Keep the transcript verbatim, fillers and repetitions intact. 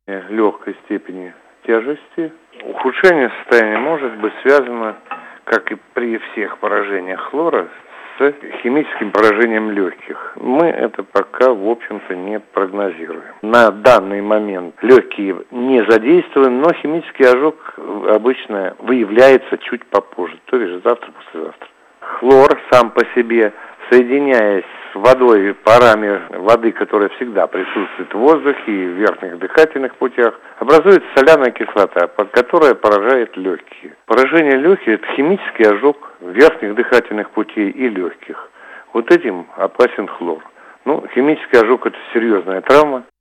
легкой степени тяжести. Ухудшение состояния может быть связано, как и при всех поражениях хлора, с химическим поражением легких. Мы это пока, в общем-то, не прогнозируем. На данный момент легкие не задействованы, но химический ожог обычно выявляется чуть попозже, то есть завтра-послезавтра. Хлор сам по себе, соединяясь с водой, парами воды, которая всегда присутствует в воздухе и в верхних дыхательных путях, образуется соляная кислота, которая поражает легкие. Поражение легких – это химический ожог верхних дыхательных путей и легких. Вот этим опасен хлор. Ну, химический ожог – это серьезная травма.